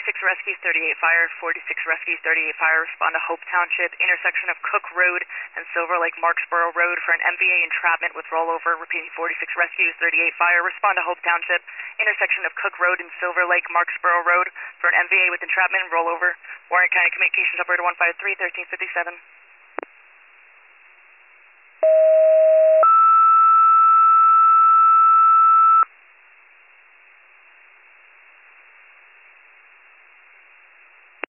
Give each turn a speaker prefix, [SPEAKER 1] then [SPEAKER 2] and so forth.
[SPEAKER 1] Rescue 38 Fire, 46 Rescue 38 Fire, respond to Hope Township, intersection of Cook Road and Silver Lake Marksboro Road for an MVA entrapment with rollover. Repeating, 46 Rescue 38 Fire, respond to Hope Township, intersection of Cook Road and Silver Lake Marksboro Road for an MVA with entrapment and rollover. Warren County Communications Operator 153, 1357.